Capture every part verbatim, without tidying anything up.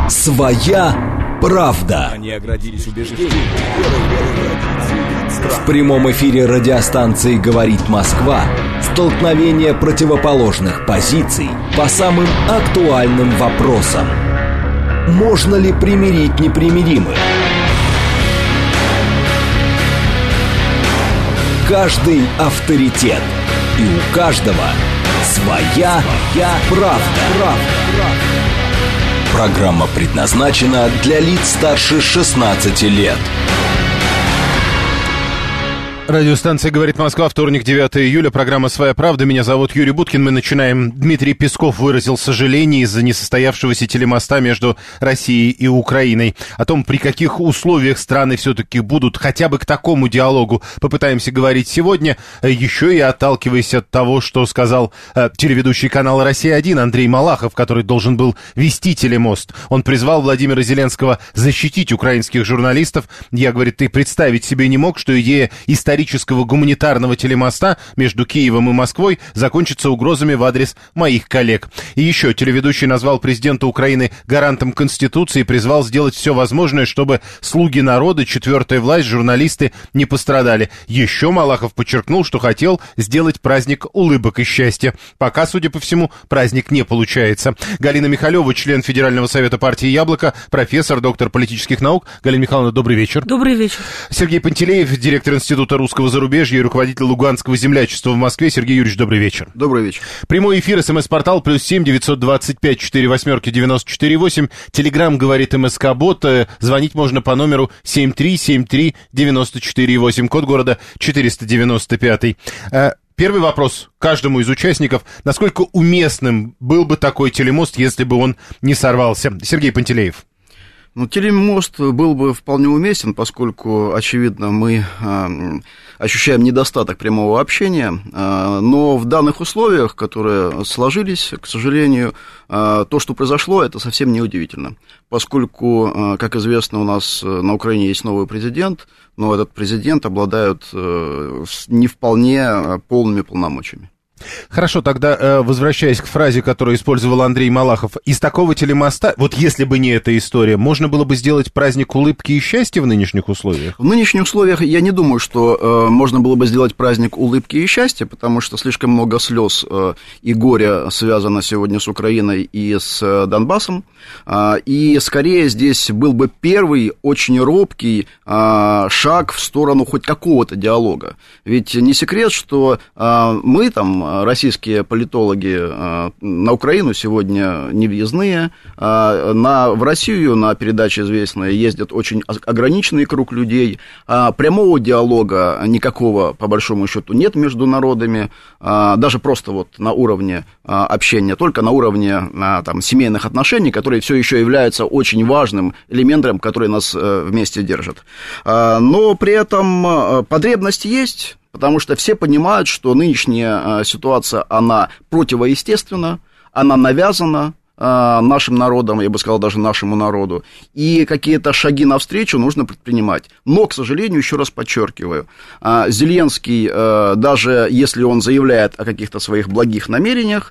Своя правда. Они оградились убеждением. В прямом эфире радиостанции «Говорит Москва» столкновение противоположных позиций по самым актуальным вопросам. Можно ли примирить непримиримых? Каждый авторитет. И у каждого своя, своя правда. правда. Программа предназначена для лиц старше шестнадцати лет. Радиостанция «Говорит Москва», вторник, девятого июля, программа «Своя правда». Меня зовут Юрий Буткин. Мы начинаем. Дмитрий Песков выразил сожаление из-за несостоявшегося телемоста между Россией и Украиной. О том, при каких условиях страны все-таки будут хотя бы к такому диалогу, попытаемся говорить сегодня. Еще и отталкиваясь от того, что сказал э, телеведущий канала «Россия-один» Андрей Малахов, который должен был вести телемост. Он призвал Владимира Зеленского защитить украинских журналистов. Я, говорит, ты представить себе не мог, что идея исторического исторического гуманитарного телемоста между Киевом и Москвой закончится угрозами в адрес моих коллег. И еще телеведущий назвал президента Украины гарантом Конституции и призвал сделать все возможное, чтобы слуги народа, четвертая власть, журналисты не пострадали. Еще Малахов подчеркнул, что хотел сделать праздник улыбок и счастья. Пока, судя по всему, праздник не получается. Галина Михалева, член Федерального совета партии «Яблоко», профессор, доктор политических наук. Галина Михайловна, добрый вечер. Добрый вечер. Сергей Пантелеев, директор Института русского зарубежья и руководитель Луганского землячества в Москве. Сергей Юрьевич, добрый вечер. Добрый вечер. Прямой эфир, смс-портал, плюс семь девятьсот двадцать пять четыре восьмерки девяносто четыре восемь. Телеграмм говорит МСК-бот. Звонить можно по номеру семь три семь три девяносто четыре восемь. Код города четыреста девяносто пять. Первый вопрос каждому из участников. Насколько уместным был бы такой телемост, если бы он не сорвался? Сергей Пантелеев. Ну, телемост был бы вполне уместен, поскольку, очевидно, мы э, ощущаем недостаток прямого общения, э, но в данных условиях, которые сложились, к сожалению, э, то, что произошло, это совсем не удивительно, поскольку, э, как известно, у нас на Украине есть новый президент, но этот президент обладает э, не вполне полными полномочиями. Хорошо, тогда, возвращаясь к фразе, которую использовал Андрей Малахов, из такого телемоста, вот если бы не эта история, можно было бы сделать праздник улыбки и счастья в нынешних условиях? В нынешних условиях я не думаю, что э, можно было бы сделать праздник улыбки и счастья, потому что слишком много слез э, и горя связано сегодня с Украиной и с э, Донбассом, э, и скорее здесь был бы первый очень робкий э, шаг в сторону хоть какого-то диалога. Ведь не секрет, что э, мы там, российские политологи на Украину сегодня не въездные, на, в Россию на передачи известные ездят очень ограниченный круг людей, прямого диалога никакого, по большому счету, нет между народами, даже просто вот на уровне общения, только на уровне там, семейных отношений, которые все еще являются очень важным элементом, который нас вместе держит. Но при этом потребность есть. Потому что все понимают, что нынешняя ситуация, она противоестественна, она навязана нашим народам, я бы сказал, даже нашему народу, и какие-то шаги навстречу нужно предпринимать. Но, к сожалению, еще раз подчеркиваю, Зеленский, даже если он заявляет о каких-то своих благих намерениях,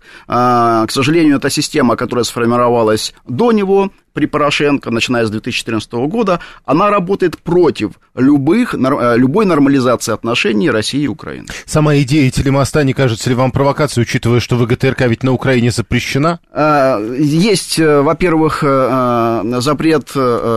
к сожалению, эта система, которая сформировалась до него, при Порошенко, начиная с две тысячи четырнадцатого года, она работает против любых, любой нормализации отношений России и Украины. Сама идея телемоста не кажется ли вам провокацией, учитывая, что ВГТРК ведь на Украине запрещена? Есть, во-первых, запрет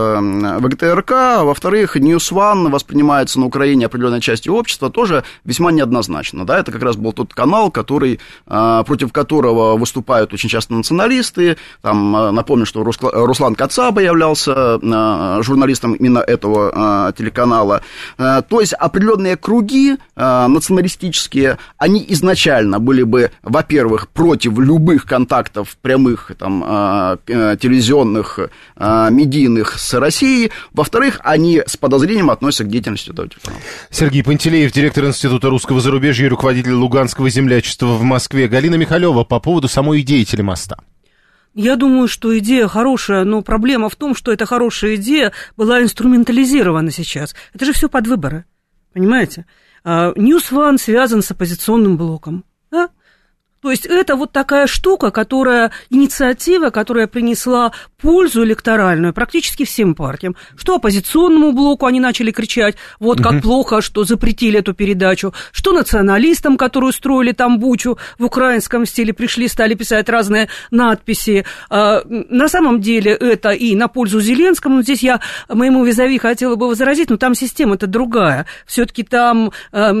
ВГТРК, во-вторых, Ньюс Ван воспринимается на Украине определенной частью общества тоже весьма неоднозначно. Да? Это как раз был тот канал, который, против которого выступают очень часто националисты. Там, напомню, что Руслан Кацаба являлся журналистом именно этого телеканала. То есть определенные круги националистические, они изначально были бы, во-первых, против любых контактов прямых, там, телевизионных, медийных с Россией, во-вторых, они с подозрением относятся к деятельности этого телеканала. Сергей Пантелеев, директор Института русского зарубежья и руководитель Луганского землячества в Москве. Галина Михалева по поводу самой идеи телемоста. Я думаю, что идея хорошая, но проблема в том, что эта хорошая идея была инструментализирована сейчас. Это же все под выборы, понимаете? Ньюс Ван связан с оппозиционным блоком, да? То есть это вот такая штука, которая, инициатива, которая принесла пользу электоральную практически всем партиям. Что оппозиционному блоку они начали кричать, вот как угу. плохо, что запретили эту передачу, что националистам, которые устроили там бучу в украинском стиле, пришли, стали писать разные надписи. На самом деле это и на пользу Зеленскому. Здесь я моему визави хотела бы возразить, но там система-то другая. Все-таки там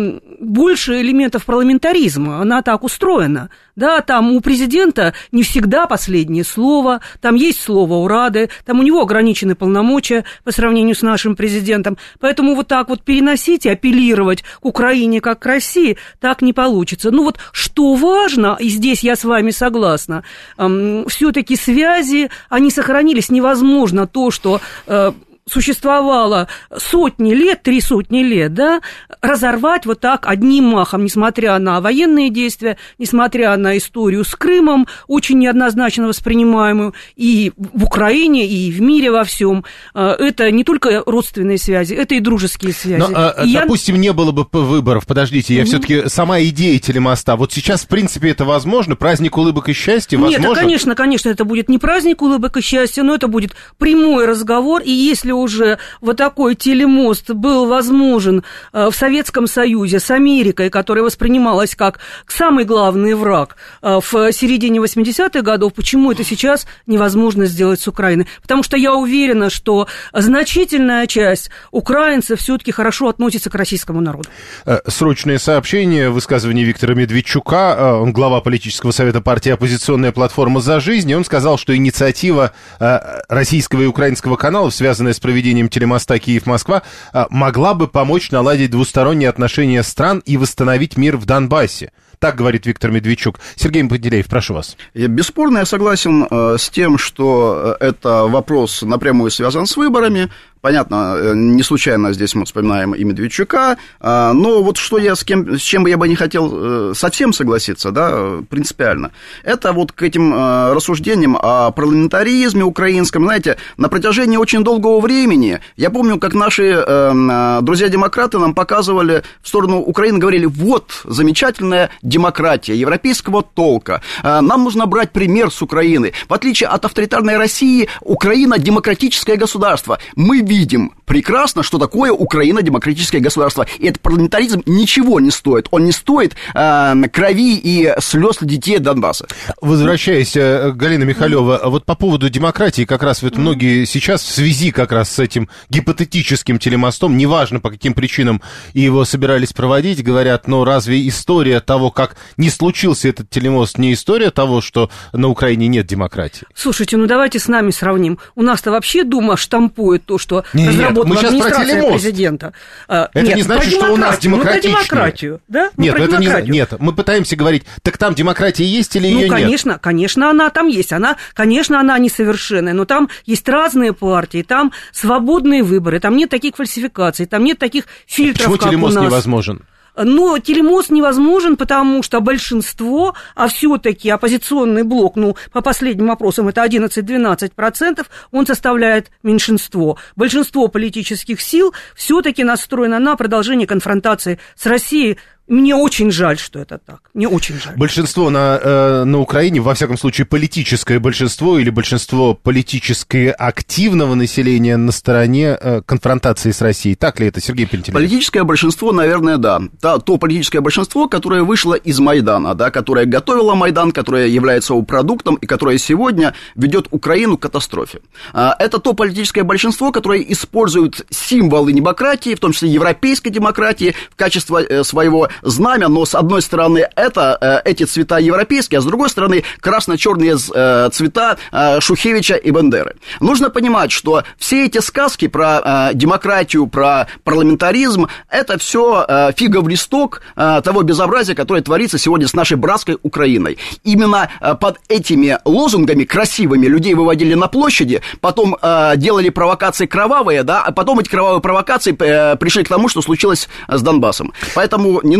больше элементов парламентаризма, она так устроена. Да, там у президента не всегда последнее слово, там есть слово у Рады, там у него ограничены полномочия по сравнению с нашим президентом, поэтому вот так вот переносить и апеллировать к Украине как к России так не получится. Ну вот что важно, и здесь я с вами согласна, эм, все-таки связи, они сохранились, невозможно то, что... Э, существовало сотни лет, три сотни лет, да, разорвать вот так одним махом, несмотря на военные действия, несмотря на историю с Крымом, очень неоднозначно воспринимаемую и в Украине, и в мире во всем. Это не только родственные связи, это и дружеские связи. Но, а, и допустим, я... не было бы выборов, подождите, я mm-hmm. все-таки сама идея телемоста, вот сейчас, в принципе, это возможно, праздник улыбок и счастья, возможно? Нет, конечно, конечно, это будет не праздник улыбок и счастья, но это будет прямой разговор, и если уже вот такой телемост был возможен в Советском Союзе с Америкой, которая воспринималась как самый главный враг в середине восьмидесятых годов, почему это сейчас невозможно сделать с Украиной? Потому что я уверена, что значительная часть украинцев все-таки хорошо относится к российскому народу. Срочное сообщение, высказывание Виктора Медведчука, он глава политического совета партии «Оппозиционная платформа за жизнь», и он сказал, что инициатива российского и украинского каналов, связанная с проведением телемоста Киев-Москва, могла бы помочь наладить двусторонние отношения стран и восстановить мир в Донбассе. Так говорит Виктор Медведчук. Сергей Пантелеев, прошу вас. Бесспорно, я согласен с тем, что это вопрос напрямую связан с выборами. Понятно, не случайно здесь мы вспоминаем и Медведчука, но вот что я с, кем, с чем бы я бы не хотел совсем согласиться, да, принципиально, это вот к этим рассуждениям о парламентаризме украинском, знаете, на протяжении очень долгого времени, я помню, как наши друзья-демократы нам показывали в сторону Украины, говорили, вот, замечательная демократия европейского толка, нам нужно брать пример с Украины, в отличие от авторитарной России, Украина демократическое государство, мы видим прекрасно, что такое Украина демократическое государство. И этот парламентаризм ничего не стоит. Он не стоит э, крови и слез детей Донбасса. Возвращаясь, Галина Михалева, вот по поводу демократии, как раз вот многие сейчас в связи как раз с этим гипотетическим телемостом, неважно по каким причинам его собирались проводить, говорят, но разве история того, как не случился этот телемост, не история того, что на Украине нет демократии? Слушайте, ну давайте с нами сравним. У нас-то вообще Дума штампует то, что Нет, разработала мы сейчас администрация про президента. Это нет, не значит, что у нас демократичнее. Ну, про демократию, да? Нет, про это демократию. Не, нет, мы пытаемся говорить, так там демократия есть или ну, ее конечно, нет? Ну, конечно, она там есть. Она, конечно, она несовершенная, но там есть разные партии, там свободные выборы, там нет таких фальсификаций, там нет таких фильтров, Почему как телемост у нас. невозможен? Но телемост невозможен, потому что большинство, а все-таки оппозиционный блок, ну, по последним опросам это одиннадцать-двенадцать процентов, он составляет меньшинство. Большинство политических сил все-таки настроено на продолжение конфронтации с Россией. Мне очень жаль, что это так. Мне очень жаль. Большинство на, э, на Украине, во всяком случае, политическое большинство или большинство политически активного населения на стороне э, конфронтации с Россией. Так ли это, Сергей Пантелеев? Политическое большинство, наверное, да. То, то политическое большинство, которое вышло из Майдана, да, которое готовило Майдан, которое является его продуктом и которое сегодня ведет Украину к катастрофе. Это то политическое большинство, которое использует символы демократии, в том числе европейской демократии, в качестве своего знамя, но с одной стороны это эти цвета европейские, а с другой стороны красно-черные цвета Шухевича и Бандеры. Нужно понимать, что все эти сказки про демократию, про парламентаризм, это все фиговый листок того безобразия, которое творится сегодня с нашей братской Украиной. Именно под этими лозунгами красивыми людей выводили на площади, потом делали провокации кровавые, да, а потом эти кровавые провокации пришли к тому, что случилось с Донбассом. Поэтому не нужно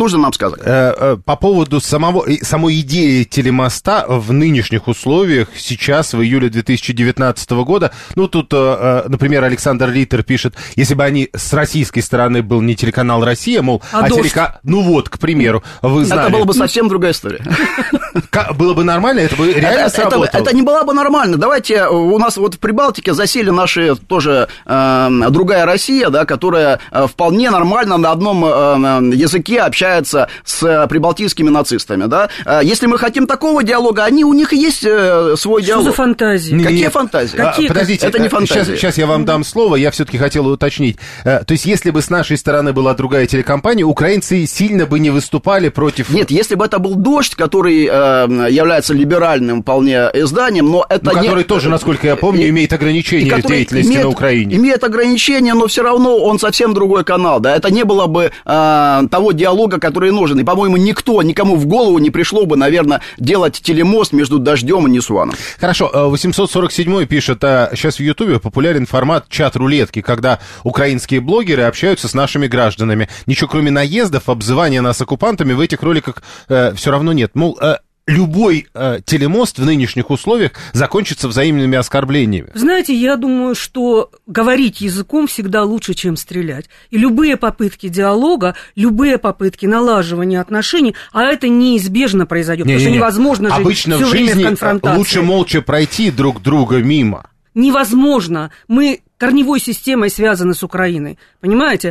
нужно нам сказать. По поводу самого, самой идеи телемоста в нынешних условиях, сейчас, в июле две тысячи девятнадцатого года, ну, тут, например, Александр Литтер пишет, если бы они с российской стороны был не телеканал «Россия», мол, а, а телеканал... Ну вот, к примеру, вы знали... Это была бы совсем другая история. Было бы нормально, это бы реально это, сработало. Это, это не была бы нормально. Давайте, у нас вот в Прибалтике засели наши тоже э, другая Россия, да, которая вполне нормально на одном э, языке общается с прибалтийскими нацистами, да. Если мы хотим такого диалога, они, у них есть э, свой Что диалог. Что за фантазии? Какие Нет. фантазии? Какие? Подождите, это не фантазии. Сейчас, сейчас я вам дам слово, я все-таки хотел уточнить. То есть, если бы с нашей стороны была другая телекомпания, украинцы сильно бы не выступали против... Нет, если бы это был «Дождь», который э, является либеральным вполне изданием, но это ну, не... который тоже, насколько я помню, и, имеет ограничения в деятельности имеет, на Украине. Имеет ограничения, но все равно он совсем другой канал, да, это не было бы э, того диалога, который нужен, и, по-моему, никто, никому в голову не пришло бы, наверное, делать телемост между «Дождем» и «Ньюсваном». Хорошо, восемьсот сорок седьмой пишет, а сейчас в Ютубе популярен формат чат-рулетки, когда украинские блогеры общаются с нашими гражданами. Ничего кроме наездов, обзывания нас оккупантами в этих роликах э, все равно нет. Мол, э, любой э, телемост в нынешних условиях закончится взаимными оскорблениями. Знаете, я думаю, что говорить языком всегда лучше, чем стрелять. И любые попытки диалога, любые попытки налаживания отношений, а это неизбежно произойдет, не, потому не, что не. невозможно жить Обычно все в время жизни в конфронтации. Лучше молча пройти друг друга мимо. Невозможно. Мы корневой системой связаны с Украиной, понимаете?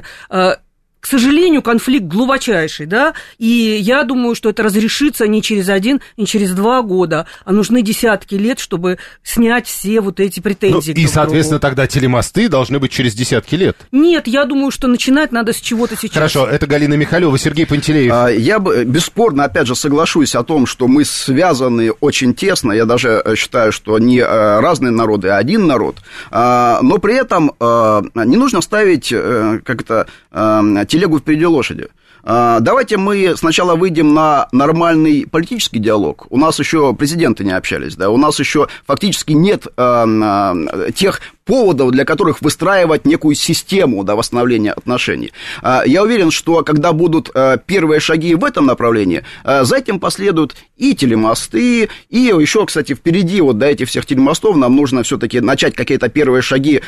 К сожалению, конфликт глубочайший, да, и я думаю, что это разрешится не через один, не через два года, а нужны десятки лет, чтобы снять все вот эти претензии. Ну, и, соответственно, другу. Тогда телемосты должны быть через десятки лет. Нет, я думаю, что начинать надо с чего-то сейчас. Хорошо, это Галина Михалева, Сергей Пантелеев. Я бы бесспорно, опять же, соглашусь о том, что мы связаны очень тесно, я даже считаю, что не разные народы, а один народ, но при этом не нужно ставить как-то телегу впереди лошади. Давайте мы сначала выйдем на нормальный политический диалог. У нас еще президенты не общались, да, у нас еще фактически нет э, тех поводов, для которых выстраивать некую систему, да, восстановления отношений. Я уверен, что когда будут первые шаги в этом направлении, за этим последуют и телемосты, и еще, кстати, впереди вот до этих всех телемостов нам нужно все-таки начать какие-то первые шаги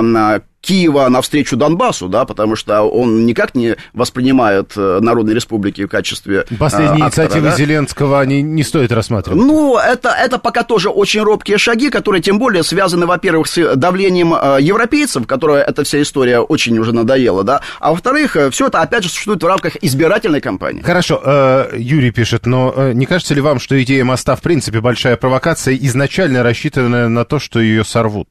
Киева навстречу Донбассу, да, потому что он никак не воспринимает Народной Республики в качестве... Последние актора, инициативы да? Зеленского они не стоит рассматривать. Ну, это, это пока тоже очень робкие шаги, которые, тем более, связаны, во-первых, с давлением европейцев, которая эта вся история очень уже надоела, да, а во-вторых, все это, опять же, существует в рамках избирательной кампании. Хорошо, Юрий пишет, но не кажется ли вам, что идея моста, в принципе, большая провокация, изначально рассчитанная на то, что ее сорвут?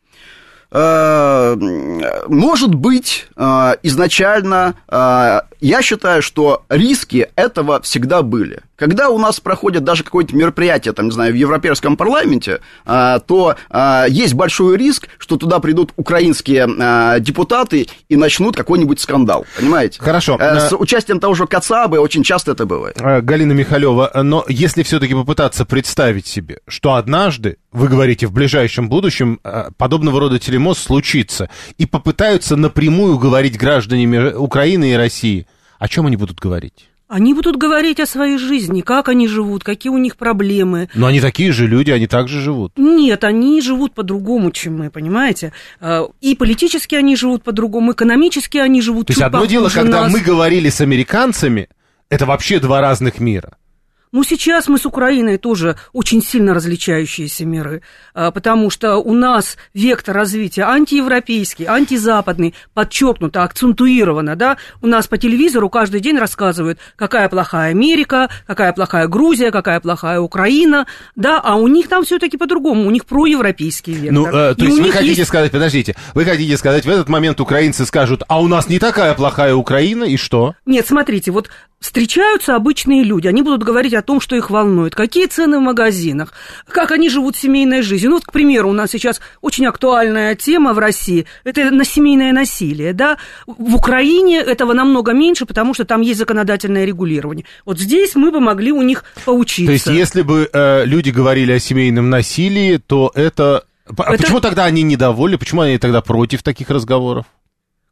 Может быть, изначально я считаю, что риски этого всегда были. Когда у нас проходит даже какое-то мероприятие, там, не знаю, в Европейском парламенте, то есть большой риск, что туда придут украинские депутаты и начнут какой-нибудь скандал, понимаете? Хорошо. С участием того же Кацабы очень часто это бывает. Галина Михалева, но если все-таки попытаться представить себе, что однажды, вы говорите, в ближайшем будущем подобного рода телемост случится, и попытаются напрямую говорить граждане Украины и России, о чем они будут говорить? Они будут говорить о своей жизни, как они живут, какие у них проблемы. Но они такие же люди, они также живут. Нет, они живут по-другому, чем мы, понимаете? И политически они живут по-другому, экономически они живут. То есть одно дело, когда нас. мы говорили с американцами, это вообще два разных мира. Ну, сейчас мы с Украиной тоже очень сильно различающиеся миры, потому что у нас вектор развития антиевропейский, антизападный, подчеркнуто, акцентуировано, да, у нас по телевизору каждый день рассказывают, какая плохая Америка, какая плохая Грузия, какая плохая Украина, да, а у них там все-таки по-другому, у них проевропейский вектор. Ну, э, то И есть вы хотите есть... сказать, подождите, вы хотите сказать, в этот момент украинцы скажут, а у нас не такая плохая Украина, и что? Нет, смотрите, вот встречаются обычные люди, они будут говорить о том, что их волнует, какие цены в магазинах, как они живут семейной жизнью. Ну, вот, к примеру, у нас сейчас очень актуальная тема в России, это семейное насилие, да, в Украине этого намного меньше, потому что там есть законодательное регулирование. Вот здесь мы бы могли у них поучиться. То есть, если бы э, люди говорили о семейном насилии, то это... А это... почему тогда они недовольны, почему они тогда против таких разговоров?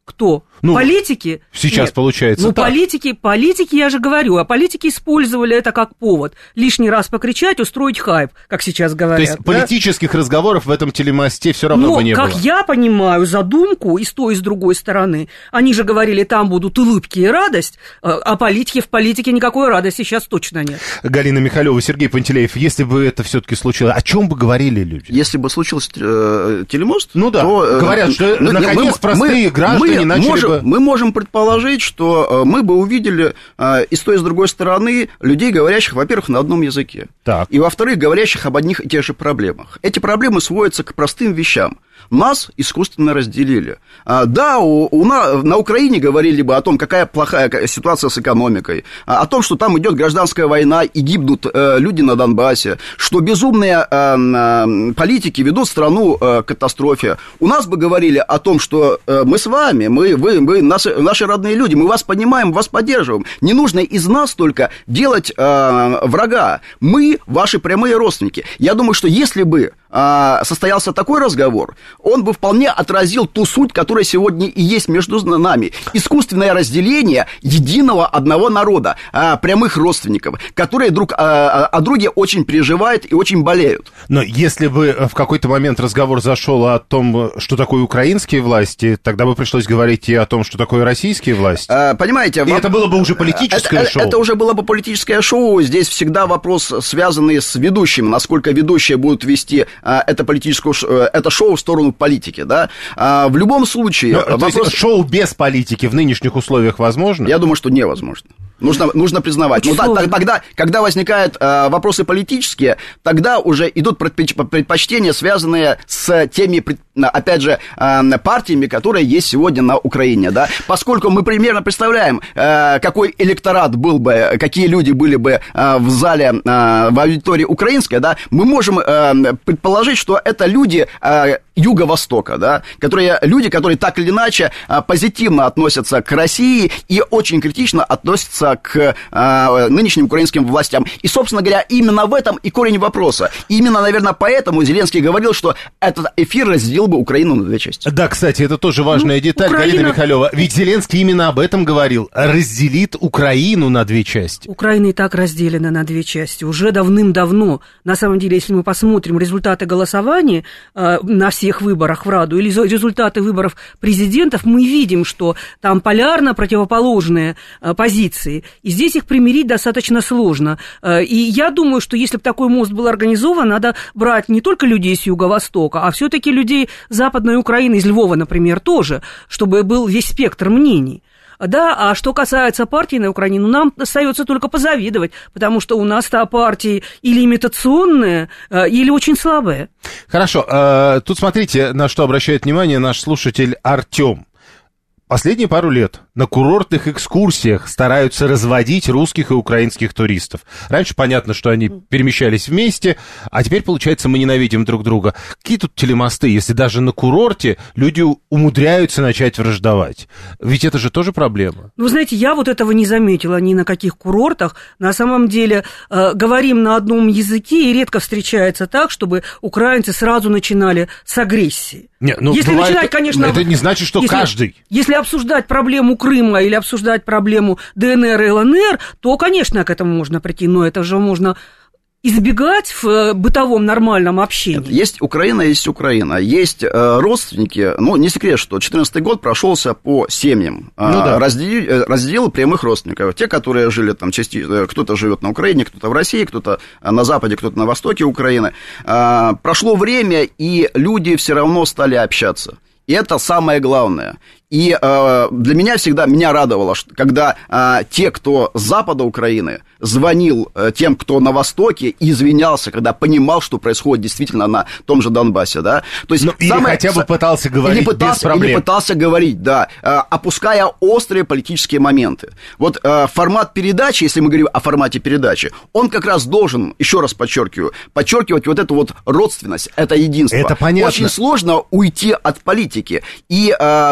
Кто? Ну, политики? Сейчас Нет. получается Ну, так. политики, политики, я же говорю, а политики использовали это как повод. Лишний раз покричать, устроить хайп, как сейчас говорят. То есть да? политических разговоров в этом телемосте все равно Но, бы не как было. я понимаю задумку и с той, и с другой стороны, они же говорили, там будут улыбки и радость, а политики в политике никакой радости сейчас точно нет. Галина Михалева, Сергей Пантелеев, если бы это все-таки случилось, о чем бы говорили люди? Если бы случился э, телемост, ну да, то... говорят, что мы, наконец мы, простые мы, граждане мы начали можем, бы... Мы можем предположить, что мы бы увидели э, и с той, и с другой стороны людей, говорящих, во-первых, на одном языке. Так. И, во-вторых, говорящих об одних и тех же проблемах. Эти проблемы сводятся к простым вещам. Нас искусственно разделили. А, да, у, у на, на Украине говорили бы о том, какая плохая ситуация с экономикой, а, о том, что там идет гражданская война и гибнут э, люди на Донбассе, что безумные э, э, политики ведут страну э, к катастрофе. У нас бы говорили о том, что э, мы с вами, мы, вы, вы наши, наши родные люди, мы вас понимаем, вас поддерживаем. Не нужно из нас только делать э, врага. Мы ваши прямые родственники. Я думаю, что если бы э, состоялся такой разговор, он бы вполне отразил ту суть, которая сегодня и есть между нами. Искусственное разделение единого одного народа, прямых родственников, которые друг о друге очень переживают и очень болеют. Но если бы в какой-то момент разговор зашел о том, что такое украинские власти, тогда бы пришлось говорить и о том, что такое российские власти. Понимаете? И это было бы уже политическое это, шоу. Это уже было бы политическое шоу. Здесь всегда вопрос, связанный с ведущим, насколько ведущие будут вести это политическое это шоу в сторону политики, да. А, в любом случае... Но, вопрос... То есть шоу без политики в нынешних условиях возможно? Я думаю, что невозможно. Нужно, нужно признавать. Ну, да, тогда, когда возникают э, вопросы политические, тогда уже идут предпочтения, связанные с теми, опять же, э, партиями, которые есть сегодня на Украине, да. Поскольку мы примерно представляем, э, какой электорат был бы, какие люди были бы э, в зале, э, в аудитории украинской, да, мы можем э, предположить, что это люди э, Юго-Востока, да, которые, люди, которые так или иначе э, позитивно относятся к России и очень критично относятся к э, нынешним украинским властям. И, собственно говоря, именно в этом и корень вопроса. И именно, наверное, поэтому Зеленский говорил, что этот эфир разделил бы Украину на две части. Да, кстати, это тоже важная ну, деталь, Украина... Галина Михалева. Ведь Зеленский именно об этом говорил. Разделит Украину на две части. Украина и так разделена на две части. Уже давным-давно. На самом деле, если мы посмотрим результаты голосования э, на всех выборах в Раду или результаты выборов президентов, мы видим, что там полярно противоположные э, позиции. И здесь их примирить достаточно сложно. И я думаю, что если бы такой мост был организован, надо брать не только людей с Юго-Востока, а все-таки людей Западной Украины, из Львова, например, тоже, чтобы был весь спектр мнений. Да, а что касается партий на Украине, ну, нам остается только позавидовать, потому что у нас-то партии или имитационные, или очень слабые. Хорошо, тут смотрите, на что обращает внимание наш слушатель Артем. Последние пару лет на курортных экскурсиях стараются разводить русских и украинских туристов. Раньше понятно, что они перемещались вместе, а теперь, получается, мы ненавидим друг друга. Какие тут телемосты, если даже на курорте люди умудряются начать враждовать? Ведь это же тоже проблема. Ну, знаете, я вот этого не заметила ни на каких курортах. На самом деле, э, говорим на одном языке, и редко встречается так, чтобы украинцы сразу начинали с агрессии. Нет, ну, если бывает, начинать, конечно... Это не значит, что если, каждый... Если обсуждать проблему Крыма или обсуждать проблему ДНР и ЛНР, то, конечно, к этому можно прийти, но это же можно избегать в бытовом нормальном общении. Есть Украина, есть Украина. Есть э, родственники, ну, не секрет, что две тысячи четырнадцатый год прошелся по семьям. Э, ну, да. разделил, разделил прямых родственников. Те, которые жили там, части, кто-то живет на Украине, кто-то в России, кто-то на Западе, кто-то на востоке Украины. Э, прошло время, и люди все равно стали общаться. И это самое главное. И э, для меня всегда, меня радовало, что, когда э, те, кто с запада Украины, звонил э, тем, кто на востоке, и извинялся, когда понимал, что происходит действительно на том же Донбассе, да. То есть, ну, или самое, хотя бы пытался говорить или пытался, без проблем. Или пытался говорить, да, э, опуская острые политические моменты. Вот э, формат передачи, если мы говорим о формате передачи, он как раз должен, еще раз подчеркиваю, подчеркивать вот эту вот родственность, это единство. Это понятно. Очень сложно уйти от политики. И, э, понимаете,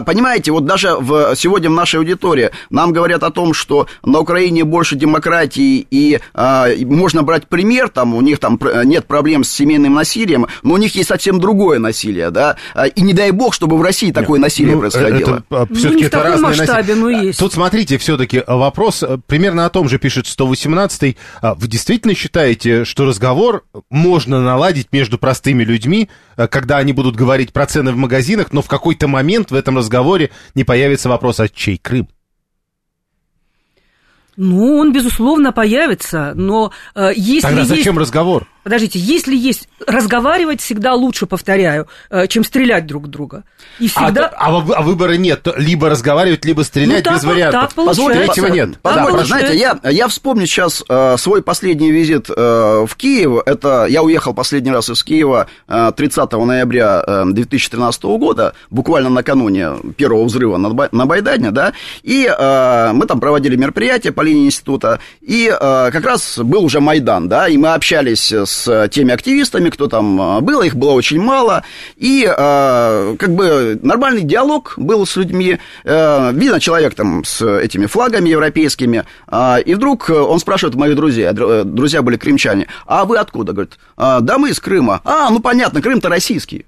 понимаете, вот даже в, сегодня в нашей аудитории нам говорят о том, что на Украине больше демократии, и а, можно брать пример, там, у них там нет проблем с семейным насилием, но у них есть совсем другое насилие, да, и не дай бог, чтобы в России такое насилие ну, происходило. Это, ну, не в таком масштабе, но есть. Тут, смотрите, все-таки вопрос примерно о том же пишет сто восемнадцатый. Вы действительно считаете, что разговор можно наладить между простыми людьми, когда они будут говорить про цены в магазинах, но в какой-то момент в этом разговоре не появится вопрос, а чей Крым? Ну, он, безусловно, появится, но э, если Тогда зачем есть... разговор? Подождите, если есть... Разговаривать всегда лучше, повторяю, э, чем стрелять друг в друга. И всегда... а, а, а выбора нет. Либо разговаривать, либо стрелять, ну, без так, вариантов. Так получается. Третьего нет. Позвольте, да, знаете, я, я вспомню сейчас э, свой последний визит э, в Киев. Это я уехал последний раз из Киева э, тридцатого ноября э, две тысячи тринадцатого года, буквально накануне первого взрыва на, на Майдане, да, и э, мы там проводили мероприятие по линии института, и э, как раз был уже Майдан, да, и мы общались с теми активистами, кто там был, их было очень мало, и э, как бы нормальный диалог был с людьми, э, видно человек там с этими флагами европейскими, э, и вдруг он спрашивает моих друзей, друзья были крымчане, а вы откуда? Говорит, да мы из Крыма. А, ну понятно, Крым-то российский.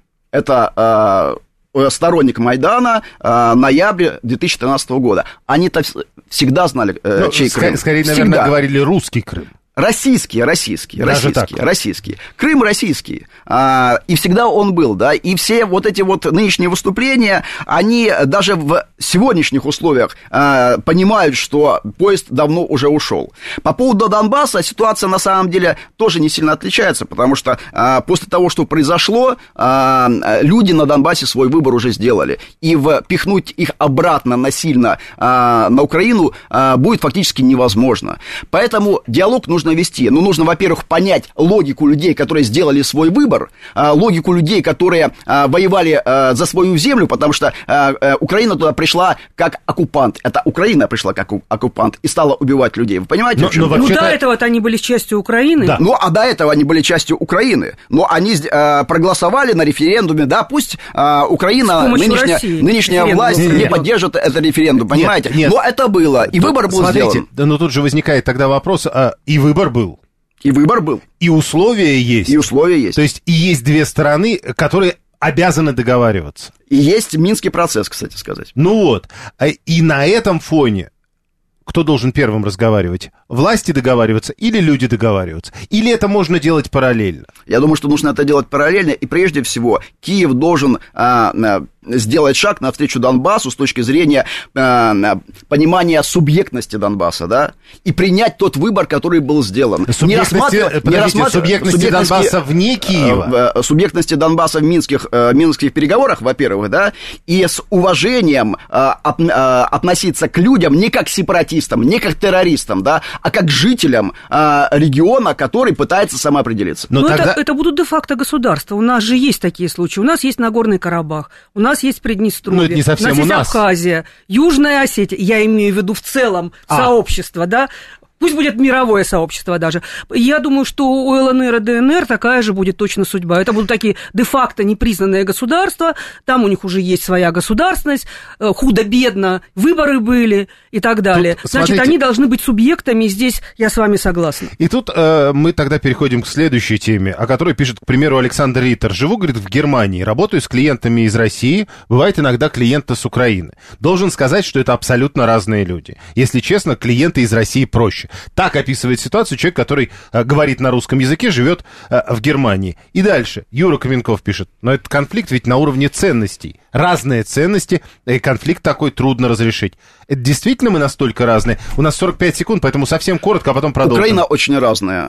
Это... Э, сторонник Майдана, э, ноябрь две тысячи тринадцатого года. Они-то всегда знали, э, ну, чей Крым. Скорее, наверное, всегда говорили русский Крым. Российские, российские, Даже российские, так. российские. Крым российский. А, и всегда он был, да. И все вот эти вот нынешние выступления, они даже в сегодняшних условиях а, понимают, что поезд давно уже ушел. По поводу Донбасса ситуация на самом деле тоже не сильно отличается, потому что а, после того, что произошло, а, люди на Донбассе свой выбор уже сделали. И впихнуть их обратно насильно а, на Украину а, будет фактически невозможно. Поэтому диалог нужно вести. Ну, нужно, во-первых, понять логику людей, которые сделали свой выбор, логику людей, которые воевали за свою землю, потому что Украина туда пришла как оккупант. Это Украина пришла как оккупант и стала убивать людей. Вы понимаете? Но, но ну, до этого-то они были частью Украины. Да. Ну, а до этого они были частью Украины. Но они проголосовали на референдуме, да, пусть Украина, нынешняя, нынешняя власть нет, не нет. поддержит этот референдум, понимаете? Нет, нет. Но это было, и тут, выбор был смотрите, сделан. Да, но тут же возникает тогда вопрос, а, и выбор был. И выбор был. И условия есть. И условия есть. То есть и есть две стороны, которые обязаны договариваться. И есть Минский процесс, кстати сказать. Ну вот. И на этом фоне кто должен первым разговаривать? Власти договариваться или люди договариваться? Или это можно делать параллельно? Я думаю, что нужно это делать параллельно. И прежде всего Киев должен а, а, сделать шаг навстречу Донбассу с точки зрения а, а, понимания субъектности Донбасса, да, и принять тот выбор, который был сделан. Субъектности, не рассматривать, не рассматривать субъектности, субъектности Донбасса вне Киева. А, субъектности Донбасса в минских, а, минских переговорах, во-первых, да, и с уважением а, от, а, относиться к людям не как сепаратистам, не как террористам, да, а как жителям а, региона, который пытается самоопределиться. Но, Но тогда... это, это будут де-факто государства. У нас же есть такие случаи. У нас есть Нагорный Карабах, у нас есть Приднестровье, ну, это не совсем у нас есть у нас. Абхазия, Южная Осетия. Я имею в виду в целом а. сообщество, да. Пусть будет мировое сообщество даже. Я думаю, что у ЛНР и ДНР такая же будет точно судьба. Это будут такие де-факто непризнанные государства, там у них уже есть своя государственность, худо-бедно, выборы были и так далее. Тут, Значит, смотрите, они должны быть субъектами, здесь я с вами согласна. И тут э, мы тогда переходим к следующей теме, о которой пишет, к примеру, Александр Риттер. Живу, говорит, в Германии, работаю с клиентами из России, бывает иногда клиенты с Украины. Должен сказать, что это абсолютно разные люди. Если честно, клиенты из России проще. Так описывает ситуацию человек, который э, говорит на русском языке, живет э, в Германии. И дальше Юра Каменков пишет, но этот конфликт ведь на уровне ценностей. Разные ценности, и конфликт такой трудно разрешить. Это действительно мы настолько разные? У нас сорок пять секунд, поэтому совсем коротко, а потом продолжим. Украина очень разная.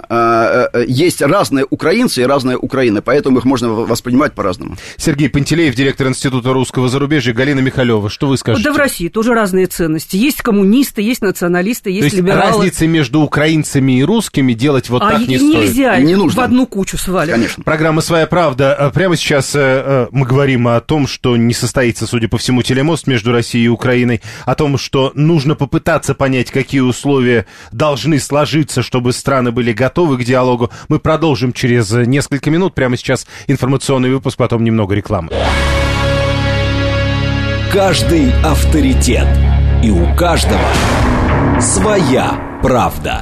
Есть разные украинцы и разные Украины, поэтому их можно воспринимать по-разному. Сергей Пантелеев, директор Института русского зарубежья, Галина Михалева, что вы скажете? Да в России тоже разные ценности. Есть коммунисты, есть националисты, есть, есть либералы. Разницы между украинцами и русскими делать вот а так не нельзя, стоит. Нельзя, не нужно. В одну кучу свалить. Конечно. Программа «Своя правда». Прямо сейчас мы говорим о том, что не состоится, судя по всему, телемост между Россией и Украиной, о том, что нужно попытаться понять, какие условия должны сложиться, чтобы страны были готовы к диалогу. Мы продолжим через несколько минут. Прямо сейчас информационный выпуск, потом немного рекламы. каждый авторитет. И у каждого своя правда.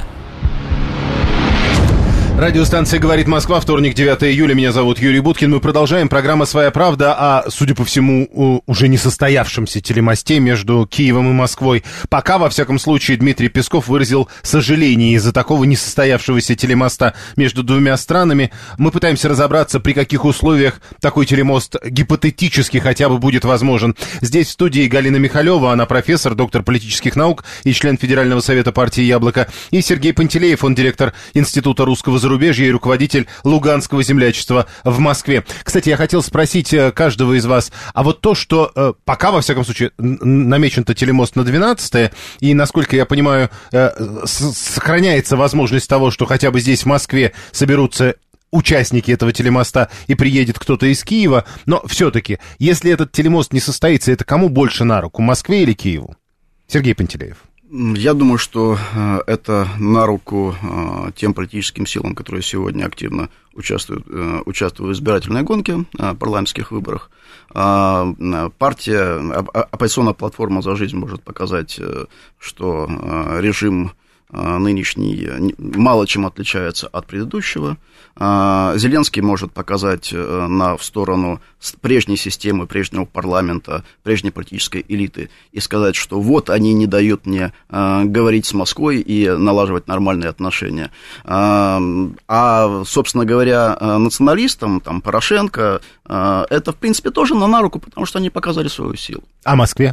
Радиостанция «Говорит Москва», вторник, девятое июля. Меня зовут Юрий Буткин. Мы продолжаем. Программа «Своя правда» о, судя по всему, уже не состоявшемся телемосте между Киевом и Москвой. Пока, во всяком случае, Дмитрий Песков выразил сожаление из-за такого несостоявшегося телемоста между двумя странами. Мы пытаемся разобраться, при каких условиях такой телемост гипотетически хотя бы будет возможен. Здесь в студии Галина Михалева, она профессор, доктор политических наук и член Федерального совета партии «Яблоко». И Сергей Пантелеев, он директор Института русского зарубежья и руководитель Луганского землячества в Москве. Кстати, я хотел спросить каждого из вас, а вот то, что э, пока, во всяком случае, намечен-то телемост на двенадцатое, и, насколько я понимаю, э, сохраняется возможность того, что хотя бы здесь, в Москве, соберутся участники этого телемоста и приедет кто-то из Киева, но все-таки, если этот телемост не состоится, это кому больше на руку, Москве или Киеву? Сергей Пантелеев. Я думаю, что это на руку тем политическим силам, которые сегодня активно участвуют, участвуют в избирательной гонке, парламентских выборах. Партия, оппозиционная платформа «За жизнь» может показать, что режим нынешний мало чем отличается от предыдущего. Зеленский может показать на, в сторону прежней системы, прежнего парламента, прежней политической элиты и сказать, что вот они не дают мне говорить с Москвой и налаживать нормальные отношения. А, собственно говоря, националистам, там, Порошенко, это, в принципе, тоже на руку, потому что они показали свою силу. А Москве?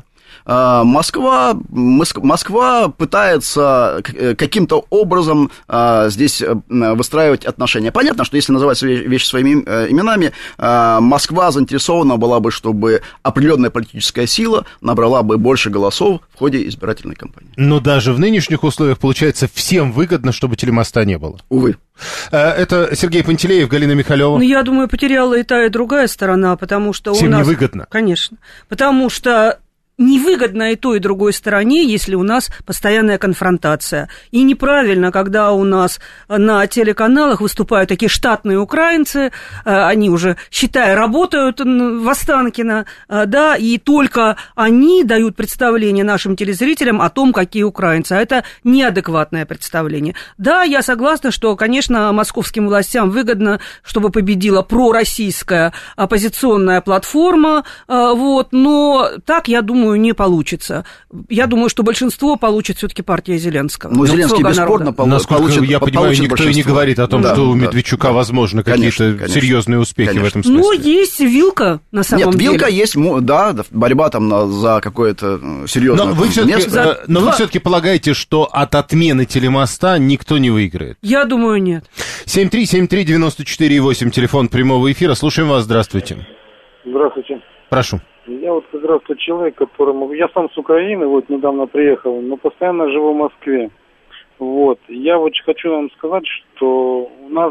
Москва, Москва пытается каким-то образом здесь выстраивать отношения. Понятно, что если называть вещи своими именами, Москва заинтересована была бы, чтобы определенная политическая сила набрала бы больше голосов в ходе избирательной кампании. Но даже в нынешних условиях, получается, всем выгодно, чтобы телемоста не было. Увы. Это Сергей Пантелеев, Галина Михалева. Ну, я думаю, потеряла и та, и другая сторона, потому что всем у нас... Всем невыгодно. Конечно. Потому что невыгодно и той, и другой стороне, если у нас постоянная конфронтация. И неправильно, когда у нас на телеканалах выступают такие штатные украинцы, они уже, считай, работают в Останкино, да, и только они дают представление нашим телезрителям о том, какие украинцы. А это неадекватное представление. Да, я согласна, что, конечно, московским властям выгодно, чтобы победила пророссийская оппозиционная платформа, вот, но так, я думаю, не получится. Я думаю, что большинство получит все-таки партия Зеленского. Ну, Зеленский бесспорно получит. Насколько получит, я понимаю, никто большинство. И не говорит о том, да, что у Медведчука, да, возможно, конечно, какие-то конечно, серьезные успехи конечно. В этом смысле. Ну, есть вилка, на самом Нет, деле. Нет, вилка есть, да, борьба там на, за какое-то серьезное но вы место. За... Но вы все-таки полагаете, что от отмены телемоста никто не выиграет? Я думаю, нет. семь три семь три девяносто четыре восемь, телефон прямого эфира. Слушаем вас, здравствуйте. Здравствуйте. Прошу. Я вот как раз тот человек, которому... Я сам с Украины, вот недавно приехал, но постоянно живу в Москве. Вот. Я вот хочу вам сказать, что у нас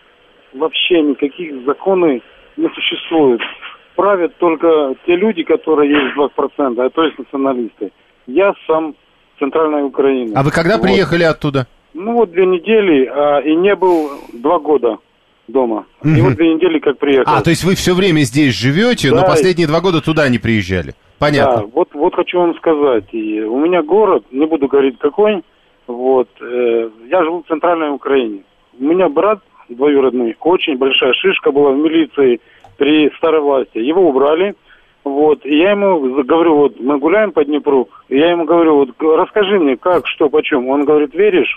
вообще никаких законов не существует. Правят только те люди, которые есть двадцать процентов, а то есть националисты. Я сам Центральная Украина. А вы когда вот. Приехали оттуда? Ну вот две недели, а, и не был два года дома. Угу. И вот две недели как приехал. А, то есть вы все время здесь живете, да, но последние два года туда не приезжали. Понятно. Да, вот, вот хочу вам сказать. И у меня город, не буду говорить какой, вот, э, я живу в Центральной Украине. У меня брат двоюродный, очень большая шишка была в милиции при старой власти. Его убрали, вот, и я ему говорю, вот, мы гуляем по Днепру, и я ему говорю, вот, расскажи мне, как, что, почем. Он говорит, веришь?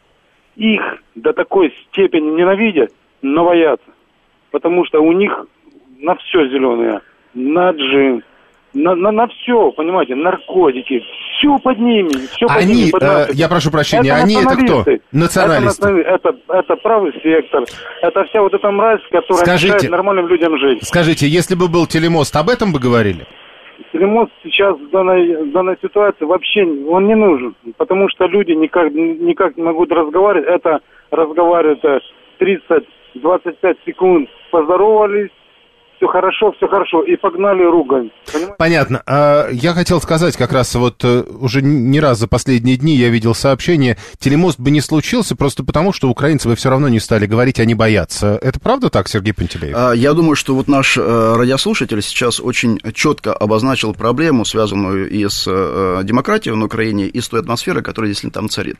Их до такой степени ненавидят, но боятся, потому что у них на все зеленое, на джин, на, на, на все, понимаете, наркотики, все под ними, все под они, ними. Под э, я прошу прощения, это они это кто? Националисты. Это, это, это правый сектор, это вся вот эта мразь, которая скажите, мешает нормальным людям жить. Скажите, если бы был телемост, об этом бы говорили? Телемост сейчас в данной, в данной ситуации вообще он не нужен, потому что люди никак, никак не могут разговаривать, это разговаривают тридцать-двадцать пять секунд, поздоровались, все хорошо, все хорошо, и погнали ругань. Понимаете? Понятно. Я хотел сказать, как раз вот уже не раз за последние дни я видел сообщение, телемост бы не случился просто потому, что украинцы бы все равно не стали говорить, они боятся. Это правда так, Сергей Пантелеев? Я думаю, что вот наш радиослушатель сейчас очень четко обозначил проблему, связанную и с демократией на Украине, и с той атмосферой, которая здесь там царит.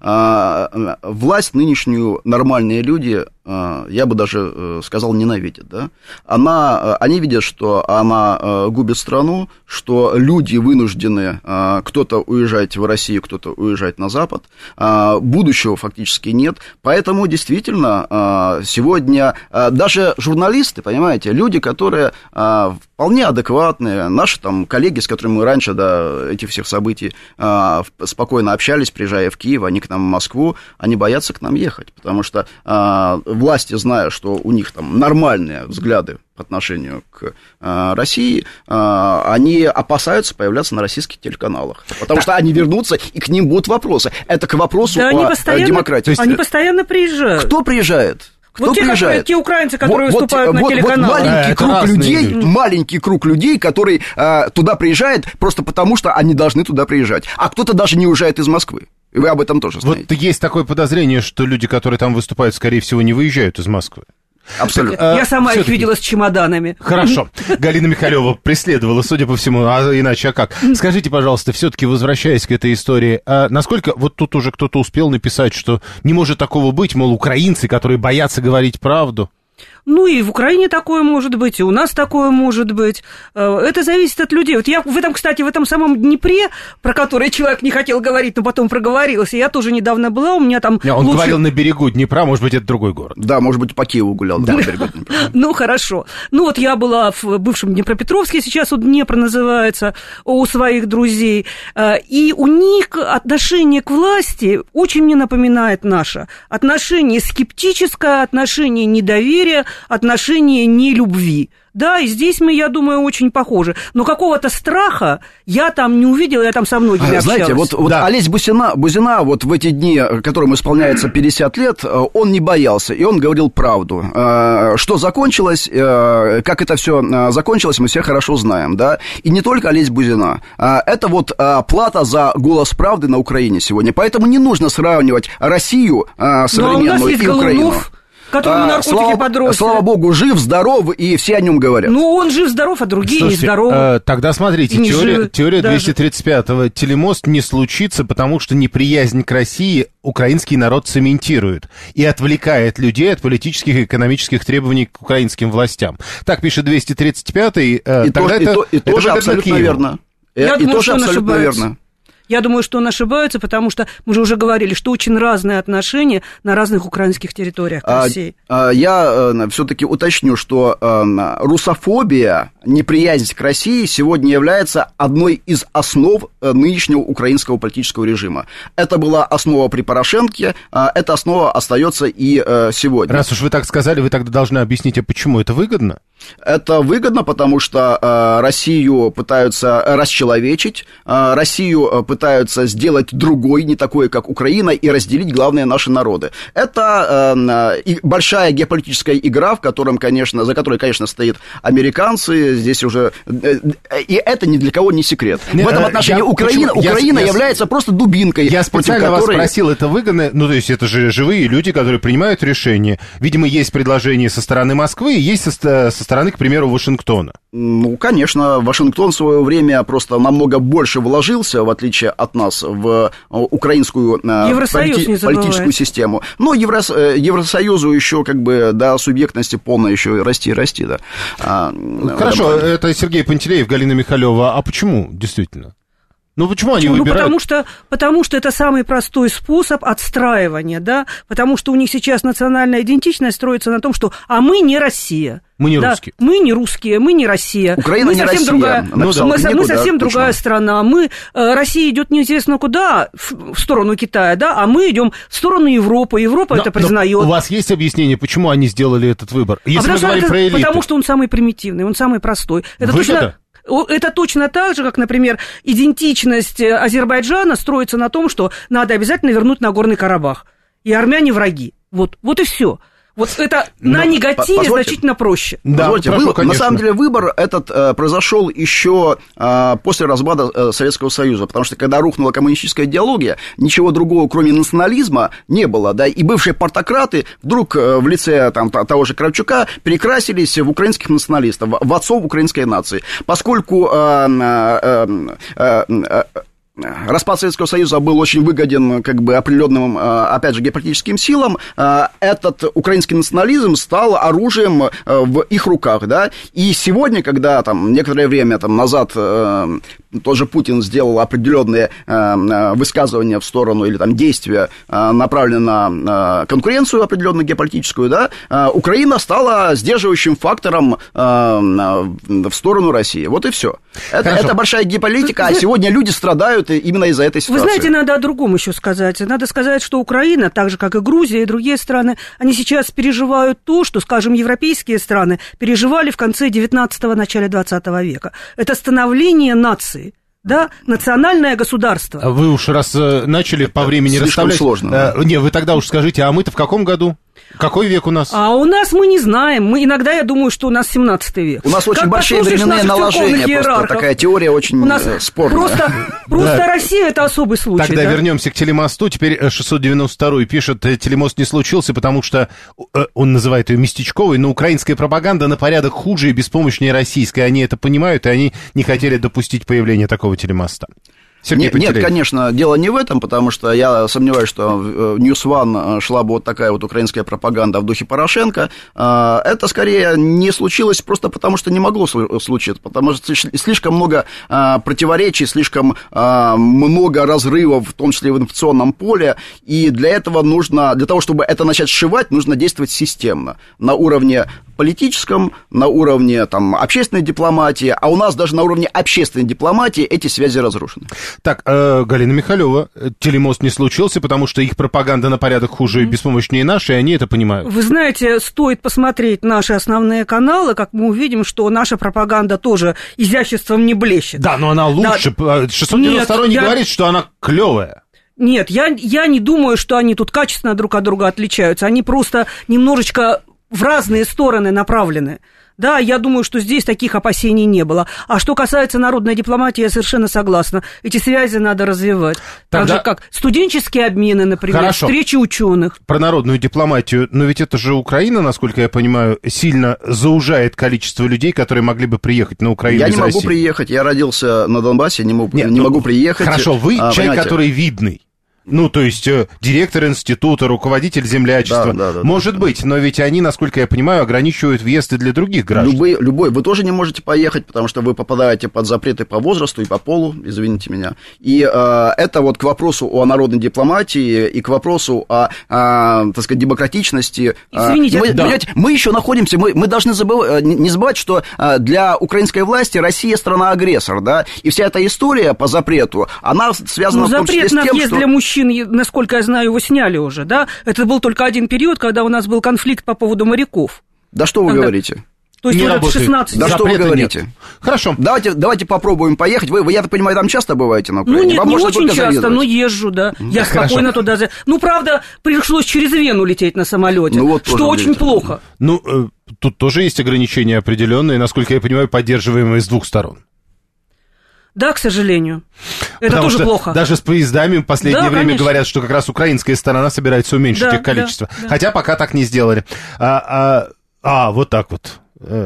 Власть нынешнюю нормальные люди, я бы даже сказал, ненавидят. Да? Она, они видят, что она губит страну, что люди вынуждены, кто-то уезжать в Россию, кто-то уезжать на Запад, будущего фактически нет, поэтому действительно сегодня даже журналисты, понимаете, люди, которые вполне адекватные, наши там коллеги, с которыми мы раньше до этих всех событий спокойно общались, приезжая в Киев, они к нам в Москву, они боятся к нам ехать, потому что власти, зная, что у них там нормальные взгляды по отношению к э, России, э, они опасаются появляться на российских телеканалах, потому что они вернутся, и к ним будут вопросы. Это к вопросу да, о демократии. Они постоянно приезжают. Кто приезжает? Кто вот те, приезжает? Те украинцы, которые вот, выступают вот, на вот, телеканалах. Вот маленький, а, круг людей, люди. маленький круг людей, который э, туда приезжает просто потому, что они должны туда приезжать. А кто-то даже не уезжает из Москвы. И вы об этом тоже знаете. Вот есть такое подозрение, что люди, которые там выступают, скорее всего, не выезжают из Москвы. Абсолютно. Я сама Все-таки... их видела с чемоданами. Хорошо. Галина Михалева преследовала, судя по всему, а иначе а как? Скажите, пожалуйста, все-таки возвращаясь к этой истории, а насколько вот тут уже кто-то успел написать, что не может такого быть, мол, украинцы, которые боятся говорить правду? Ну, и в Украине такое может быть, и у нас такое может быть. Это зависит от людей. Вот я в этом, кстати, в этом самом Днепре, про который человек не хотел говорить, но потом проговорился, я тоже недавно была, у меня там... Не, он лучше... говорил на берегу Днепра, может быть, это другой город. Да, может быть, по Киеву гулял. Да. На берегу Днепра. Ну, хорошо. Ну, вот я была в бывшем Днепропетровске, сейчас вот Днепр называется, у своих друзей, и у них отношение к власти очень мне напоминает наше. Отношение скептическое, отношение недоверия, отношение нелюбви. Да, и здесь мы, я думаю, очень похожи. Но какого-то страха я там не увидела, я там со многими общалась. Знаете, вот, вот да. Олесь Бузина, Бузина, вот в эти дни, которым исполняется пятьдесят лет, он не боялся, и он говорил правду. Что закончилось, как это все закончилось, мы все хорошо знаем, да. И не только Олесь Бузина. Это вот плата за голос правды на Украине сегодня. Поэтому не нужно сравнивать Россию современную и Украину. Которому наркотики слава, подбросили. Слава богу, жив, здоров, и все о нем говорят. Ну, он жив-здоров, а другие Слушайте, нездоровы. Э, тогда смотрите, теория, теория двести тридцать пятого. Телемост не случится, потому что неприязнь к России украинский народ цементирует и отвлекает людей от политических и экономических требований к украинским властям. Так пишет двести тридцать пятый. Э, и тогда то, это, и то, и это тоже абсолютно верно. Я и думаю, тоже что он абсолютно ошибается. верно. Я думаю, что он ошибается, потому что мы же уже говорили, что очень разные отношения на разных украинских территориях к России. А, я все-таки уточню, что русофобия, неприязнь к России сегодня является одной из основ нынешнего украинского политического режима. Это была основа при Порошенке, эта основа остается и сегодня. Раз уж вы так сказали, вы тогда должны объяснить, а почему это выгодно? Это выгодно, потому что э, Россию пытаются расчеловечить, э, Россию пытаются сделать другой, не такой, как Украина, и разделить главные наши народы. Это э, и большая геополитическая игра, в котором, конечно, за которой, конечно, стоят американцы. Здесь уже э, и это ни для кого не секрет. В этом отношении я, Украина, Украина я, является я, просто дубинкой. Я специально которой... вас спросил, это выгодно? Ну, то есть это же живые люди, которые принимают решения. Видимо, есть предложение со стороны Москвы, и есть со, со стороны, к примеру, Вашингтона. Ну, конечно, Вашингтон в свое время просто намного больше вложился, в отличие от нас, в украинскую полити- политическую систему. Но Еврос... Евросоюзу еще как бы до субъектности полной еще расти и расти, да. Хорошо, это Сергей Пантелеев, Галина Михалева. А почему, действительно? Ну, почему они почему? выбирают? Ну, потому что, потому что это самый простой способ отстраивания, да, потому что у них сейчас национальная идентичность строится на том, что «а мы не Россия». Мы не да, русские. Мы не русские, мы не Россия. Украина мы не совсем Россия. Другая, Ну, мы, да. мы, книгу, мы совсем да, другая точно. страна. Мы, Россия идет неизвестно куда, в, в сторону Китая, да, а мы идем в сторону Европы. Европа но, это признает. У вас есть объяснение, почему они сделали этот выбор? Если а мы говорим это, про элиту. Потому что он самый примитивный, он самый простой. Это Выгода? точно... Это точно так же, как, например, идентичность Азербайджана строится на том, что надо обязательно вернуть Нагорный Карабах. И армяне враги. Вот, вот и все. Вот это Но, на негативе позвольте, значительно проще. Да, позвольте, прошу, вы, на самом деле выбор этот э, произошел еще э, после разбада э, Советского Союза, потому что когда рухнула коммунистическая идеология, ничего другого, кроме национализма, не было, да, и бывшие партократы вдруг э, в лице там, того же Кравчука перекрасились в украинских националистов, в отцов украинской нации, поскольку э, э, э, э, распад Советского Союза был очень выгоден как бы определенным, опять же, геополитическим силам. Этот украинский национализм стал оружием в их руках, да, и сегодня, когда там некоторое время там, назад тот же Путин сделал определенные высказывания в сторону или там действия, направленные на конкуренцию определенную геополитическую, да, Украина стала сдерживающим фактором в сторону России. Вот и все. Это, это большая геополитика, а сегодня люди страдают именно из-за этой ситуации. Вы знаете, надо о другом еще сказать. Надо сказать, что Украина, так же, как и Грузия и другие страны, они сейчас переживают то, что, скажем, европейские страны переживали в конце девятнадцатого, начале двадцатого века. Это становление нации. Да, национальное государство. Вы уж раз начали по времени Слишком расставлять... сложно. А, не, вы тогда уж скажите, а мы-то в каком году? Какой век у нас? А у нас мы не знаем. Мы иногда, я думаю, что у нас семнадцатый век. У нас очень как большие временные наложения. Просто такая теория очень у нас спорная. Просто, просто да. Россия – это особый случай. Тогда да? вернемся к телемосту. Теперь шестьсот девяносто второй пишет, телемост не случился, потому что он называет ее местечковой, но украинская пропаганда на порядок хуже и беспомощнее российской. Они это понимают, и они не хотели допустить появления такого телемоста. Нет, нет, конечно, дело не в этом, потому что я сомневаюсь, что в Ньюс Ван шла бы вот такая вот украинская пропаганда в духе Порошенко. Это скорее не случилось просто потому, что не могло случиться, потому что слишком много противоречий, слишком много разрывов, в том числе в информационном поле, и для этого нужно, для того, чтобы это начать сшивать, нужно действовать системно, на уровне политическом, на уровне там, общественной дипломатии, а у нас даже на уровне общественной дипломатии эти связи разрушены. Так, э, Галина Михалева, телемост не случился, потому что их пропаганда на порядок хуже и беспомощнее нашей, и они это понимают. Вы знаете, стоит посмотреть наши основные каналы, как мы увидим, что наша пропаганда тоже изяществом не блещет. Да, но она лучше. Да. шестьсот девяносто второй не я... говорит, что она клевая. Нет, я, я не думаю, что они тут качественно друг от друга отличаются. Они просто немножечко в разные стороны направлены. Да, я думаю, что здесь таких опасений не было. А что касается народной дипломатии, я совершенно согласна. Эти связи надо развивать. Тогда... Так же, как студенческие обмены, например, Хорошо. встречи ученых. Про народную дипломатию. Но ведь это же Украина, насколько я понимаю, сильно заужает количество людей, которые могли бы приехать на Украину я из не могу России. приехать. Я родился на Донбассе, не могу, Нет, не ну, могу приехать. Хорошо, вы а, человек, понимаете? который видный. Ну, то есть, э, директор института, руководитель землячества. Да, да, да, Может да, быть, да. но ведь они, насколько я понимаю, ограничивают въезд и для других граждан. Любой, любой. Вы тоже не можете поехать, потому что вы попадаете под запреты по возрасту и по полу, извините меня. И э, это вот к вопросу о народной дипломатии и к вопросу о, э, так сказать, демократичности. Извините, мы, да. понимаете, мы еще находимся, мы, мы должны забыв, не забывать, что для украинской власти Россия страна-агрессор, да, и вся эта история по запрету, она связана ну, в том числе с тем, запрет на въезд что... для мужчин, насколько я знаю, его сняли уже, да? Это был только один период, когда у нас был конфликт по поводу моряков. Да что вы когда... говорите? То есть не вот шестнадцать Да что вы говорите? Нет. Хорошо. Давайте, давайте попробуем поехать. Вы, вы, я так понимаю, там часто бываете на Украине? Ну, нет, Вам не очень часто, завидовать. но езжу, да. Я Хорошо. спокойно туда... Ну, правда, пришлось через Вену лететь на самолете, ну, вот что очень видите. плохо. Ну, э, тут тоже есть ограничения определенные, насколько я понимаю, поддерживаемые с двух сторон. Да, к сожалению. Это Потому тоже что плохо. Даже с поездами в последнее да, время конечно. говорят, что как раз украинская сторона собирается уменьшить да, их количество. Да, да. Хотя пока так не сделали. А, а, а вот так вот.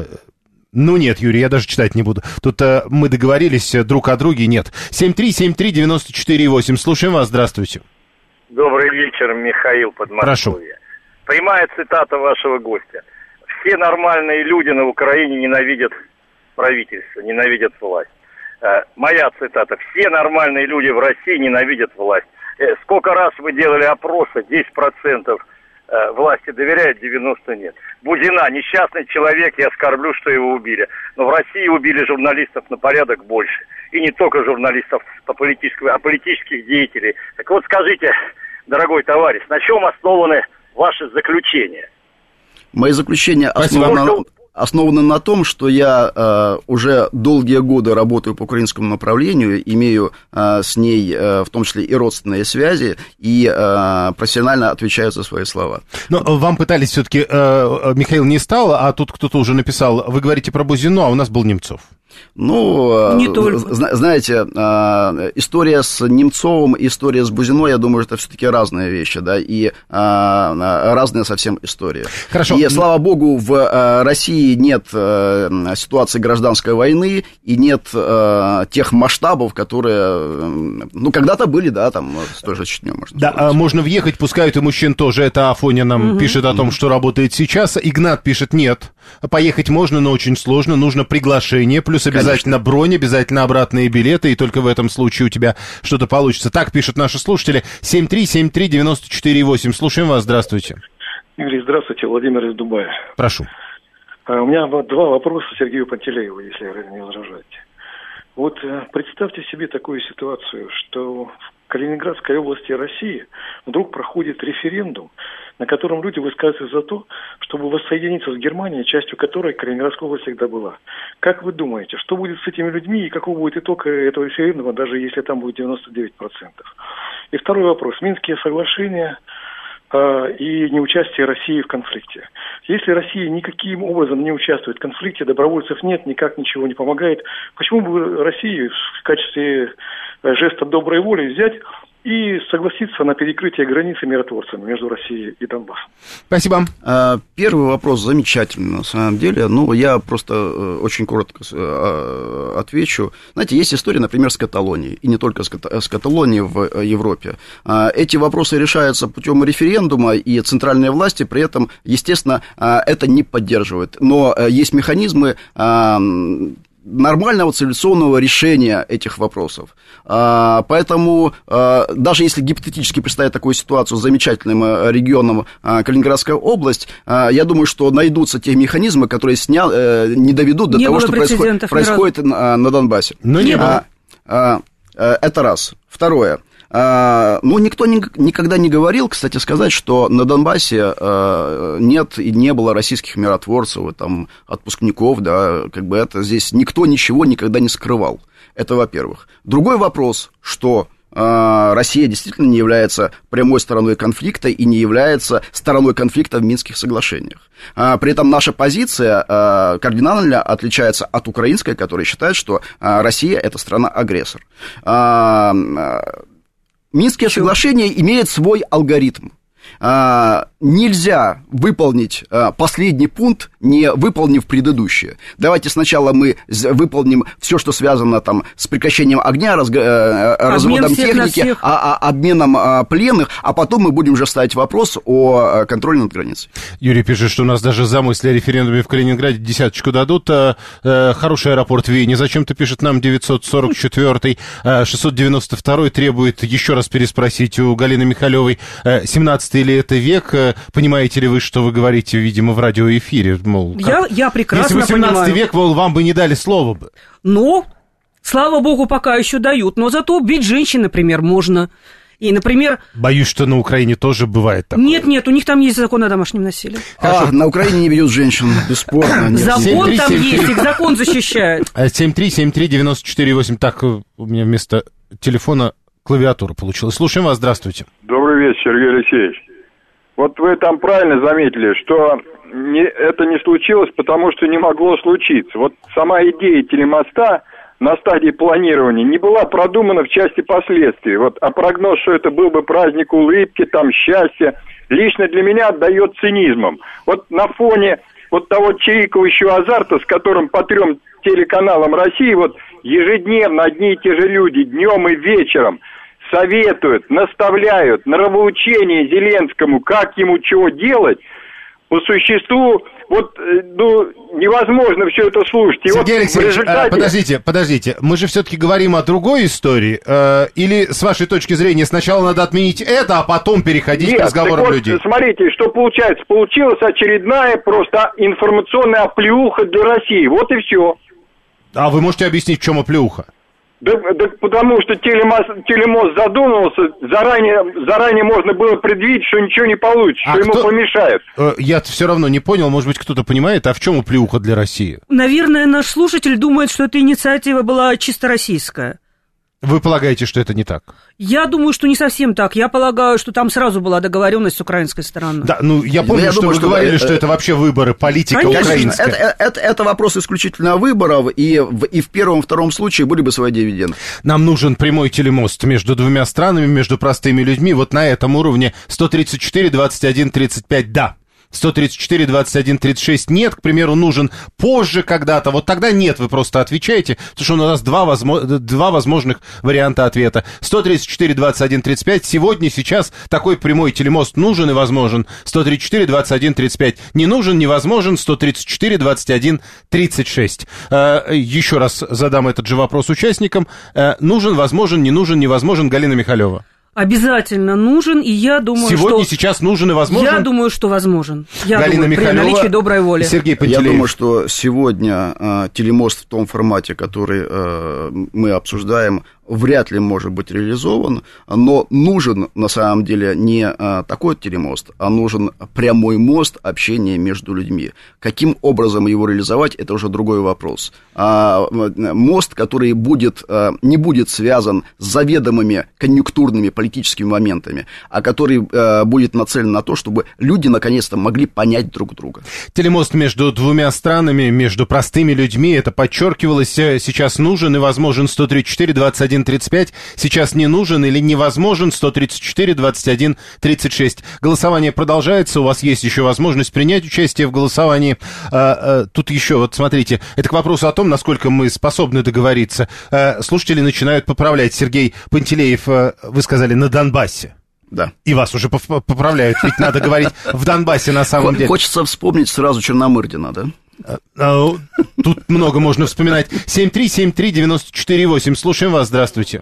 Ну нет, Юрий, я даже читать не буду. Тут а, мы договорились друг о друге, нет. семь три семь три девяносто четыре восемь. Слушаем вас, здравствуйте. Добрый вечер, Михаил, Подмосковье. Прошу. Прямая цитата вашего гостя. Все нормальные люди на Украине ненавидят правительство, ненавидят власть. Моя цитата. Все нормальные люди в России ненавидят власть. Сколько раз вы делали опросы, десять процентов власти доверяют, девяносто процентов нет. Будина, несчастный человек, я оскорблю, что его убили. Но в России убили журналистов на порядок больше. И не только журналистов, а политических, а политических деятелей. Так вот скажите, дорогой товарищ, на чем основаны ваши заключения? Мои заключения основаны... основаны на том, что я э, уже долгие годы работаю по украинскому направлению, имею э, с ней э, в том числе и родственные связи, и э, профессионально отвечаю за свои слова. Но вам пытались все-таки, э, Михаил не стал, а тут кто-то уже написал, вы говорите про Бузину, а у нас был Немцов. Ну, не только. Знаете, история с Немцовым, история с Бузиной, я думаю, это все-таки разные вещи, да, и разные совсем истории. Хорошо. И, слава богу, в России нет ситуации гражданской войны и нет тех масштабов, которые, ну, когда-то были, да, там, с той же Чечней, можно Да, сказать. Можно въехать, пускают и мужчин тоже, это Афоня нам угу. пишет о том, что работает сейчас, Игнат пишет, нет, поехать можно, но очень сложно, нужно приглашение, плюс обязательно Конечно. бронь, обязательно обратные билеты, и только в этом случае у тебя что-то получится. Так пишут наши слушатели. семь три семь три девять четыре восемь. Слушаем вас, здравствуйте. Юрий, здравствуйте, Владимир из Дубая. Прошу. А, у меня два вопроса Сергею Пантелееву, если вы не возражаете. Вот представьте себе такую ситуацию, что в Калининградской области России вдруг проходит референдум, на котором люди высказываются за то, чтобы воссоединиться с Германией, частью которой Калининградская область всегда была. Как вы думаете, что будет с этими людьми и какой будет итог этого референдума, даже если там будет девяносто девять процентов? И второй вопрос. Минские соглашения э, и неучастие России в конфликте. Если Россия никаким образом не участвует в конфликте, добровольцев нет, никак ничего не помогает, почему бы России в качестве жеста доброй воли взять и согласиться на перекрытие границы миротворцами между Россией и Донбассом? Спасибо. Первый вопрос замечательный, на самом деле. Ну, я просто очень коротко отвечу. Знаете, есть история, например, с Каталонией, и не только с Каталонией в Европе. Эти вопросы решаются путем референдума, и центральные власти при этом, естественно, это не поддерживают. Но есть механизмы нормального цивилизационного решения этих вопросов. Поэтому даже если гипотетически представить такую ситуацию с замечательным регионом Калининградская область, я думаю, что найдутся те механизмы, которые сня... не доведут до не того, что происходит, происходит на, на Донбассе. Но не было. Это раз. Второе. Ну, никто ни, никогда не говорил, кстати сказать, что на Донбассе э, нет и не было российских миротворцев, там, отпускников, да, как бы это здесь никто ничего никогда не скрывал. Это во-первых. Другой вопрос, что э, Россия действительно не является прямой стороной конфликта и не является стороной конфликта в Минских соглашениях. А, при этом наша позиция э, кардинально отличается от украинской, которая считает, что э, Россия – это страна-агрессор. А, Минские Почему? соглашения имеют свой алгоритм. А, нельзя выполнить а, последний пункт, не выполнив предыдущие. Давайте сначала мы выполним все, что связано там, с прекращением огня, разго, а, разводом техники, а, а, обменом а, пленных, а потом мы будем уже ставить вопрос о а, контроле над границей. Юрий пишет, что у нас даже за мысли о референдуме в Калининграде десяточку дадут. А, а, хороший аэропорт в Вене. Зачем-то пишет нам девятьсот сорок четвёртый, а, шестьсот девяносто второй требует еще раз переспросить у Галины Михалевой, а, семнадцатый ли это век, понимаете ли вы, что вы говорите, видимо, в радиоэфире, мол, я, я прекрасно если восемнадцатый понимаю. век, мол, вам бы не дали слова бы. Но, слава богу, пока еще дают, но зато бить женщин, например, можно. И, например... Боюсь, что на Украине тоже бывает такое. Нет, нет, у них там есть закон о домашнем насилии. А, на Украине не бьют женщин, бесспорно. Закон там есть, их закон защищает. семь три семь три девять четыре восемь. Так, у меня вместо телефона клавиатура получилась. Слушаем вас, здравствуйте. Добрый вечер, Сергей Алексеевич. Вот вы там правильно заметили, что не, это не случилось, потому что не могло случиться. Вот сама идея телемоста на стадии планирования не была продумана в части последствий. Вот, а прогноз, что это был бы праздник улыбки, там, счастья, лично для меня отдает цинизмом. Вот на фоне вот того чирикающего азарта, с которым по трем телеканалам России вот ежедневно одни и те же люди, днем и вечером, советуют, наставляют, нравоучение Зеленскому, как ему чего делать, по существу, вот, ну, невозможно все это слушать. И Сергей вот Алексеевич, результате... подождите, подождите, мы же все-таки говорим о другой истории, э, или, с вашей точки зрения, сначала надо отменить это, а потом переходить Нет, к разговорам вот, людей? Смотрите, что получается, получилась очередная просто информационная оплеуха для России, вот и все. А вы можете объяснить, в чем оплеуха? Да, да потому что телемост, телемост задумывался, заранее, заранее можно было предвидеть, что ничего не получится, а что кто... ему помешает. Я все равно не понял, может быть, кто-то понимает, а в чем оплеуха для России? Наверное, наш слушатель думает, что эта инициатива была чисто российская. Вы полагаете, что это не так? Я думаю, что не совсем так. Я полагаю, что там сразу была договоренность с украинской стороной. Да, ну я помню, я что думаю, вы что говорили, это, что это вообще выборы, политика конечно, украинская. Это, это, это вопрос исключительно выборов, и в, и в первом и втором случае были бы свои дивиденды. Нам нужен прямой телемост между двумя странами, между простыми людьми. Вот на этом уровне сто тридцать четыре двадцать один тридцать пять да. сто тридцать четыре двадцать один тридцать шесть нет, к примеру, нужен позже когда-то, вот тогда нет, вы просто отвечаете, потому что у нас два, возможно, два возможных варианта ответа. сто тридцать четыре двадцать один тридцать пять, сегодня, сейчас такой прямой телемост нужен и возможен. сто тридцать четыре двадцать один тридцать пять не нужен, невозможен. сто тридцать четыре двадцать один тридцать шесть. Еще раз задам этот же вопрос участникам. Нужен, возможен, не нужен, невозможен. Галина Михалева. Обязательно нужен, и я думаю, Сегодня, что... Сегодня, сейчас нужен и возможен? Я думаю, что возможен. Я Галина думаю, Михалева, при наличии доброй воли. Сергей Пантелеев. Я думаю, что сегодня э, телемост в том формате, который э, мы обсуждаем, вряд ли может быть реализован, но нужен на самом деле не а, такой телемост, а нужен прямой мост общения между людьми. Каким образом его реализовать, это уже другой вопрос. А, мост, который будет, а, не будет связан с заведомыми конъюнктурными политическими моментами, а который а, будет нацелен на то, чтобы люди наконец-то могли понять друг друга. Телемост между двумя странами, между простыми людьми, это подчеркивалось, сейчас нужен и возможен. Сто тридцать четыре двадцать один тридцать пять, сейчас не нужен или невозможен. Сто тридцать четыре двадцать один тридцать шесть. Голосование продолжается, у вас есть еще возможность принять участие в голосовании. А, а, тут еще, вот смотрите, это к вопросу о том, насколько мы способны договориться. А, слушатели начинают поправлять. Сергей Пантелеев, вы сказали, на Донбассе. Да. И вас уже поправляют, ведь надо говорить в Донбассе на самом деле. Хочется вспомнить сразу Черномырдина, да? Тут много можно вспоминать. семь три семь три девяносто четыре восемь. Слушаем вас, здравствуйте.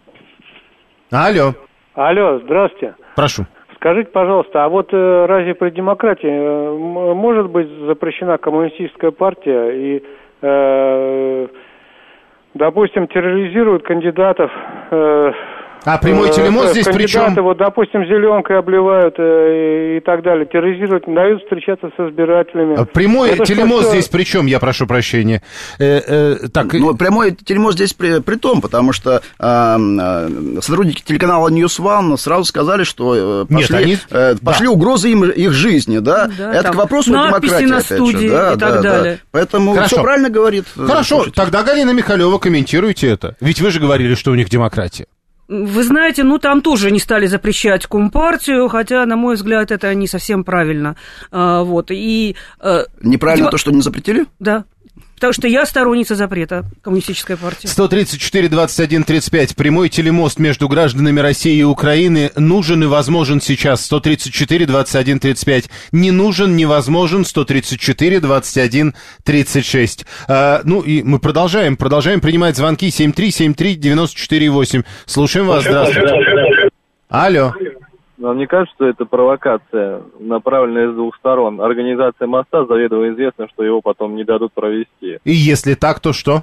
Алло. Алло, здравствуйте. Прошу. Скажите, пожалуйста, а вот э, разве при демократии э, может быть запрещена коммунистическая партия и, э, допустим, терроризируют кандидатов... Э, А прямой телемост здесь при чем? Вот, допустим, зеленкой обливают э, и так далее, терроризируют, не дают встречаться с избирателями. А прямой это телемост что, здесь при чем, я прошу прощения? Э, э, так... Ну, прямой телемост здесь при, при том, потому что э, сотрудники телеканала News One сразу сказали, что э, пошли, Нет, они... э, пошли да. угрозы им, их жизни, да? да это к вопросу о демократии, на опять студии же. Да, и так да, далее. Да. Поэтому Хорошо. все правильно говорит. Хорошо, слушайте. Тогда, Галина Михалева, комментируйте это. Ведь вы же говорили, что у них демократия. Вы знаете, ну там тоже не стали запрещать Компартию, хотя, на мой взгляд, это не совсем правильно. А, вот, и, а, Неправильно демо... то, что не запретили? Да. Потому что я сторонница запрета коммунистической партии. сто тридцать четыре двадцать один тридцать пять. Прямой телемост между гражданами России и Украины нужен и возможен сейчас. сто тридцать четыре двадцать один тридцать пять. Не нужен, невозможен. сто тридцать четыре двадцать один тридцать шесть. А, ну и мы продолжаем. Продолжаем принимать звонки. семь три семь три девяносто четыре восемь. Слушаем вас. Здравствуйте. Алло. Вам не кажется, что это провокация, направленная с двух сторон? Организация моста заведомо известно, что его потом не дадут провести. И если так, то что?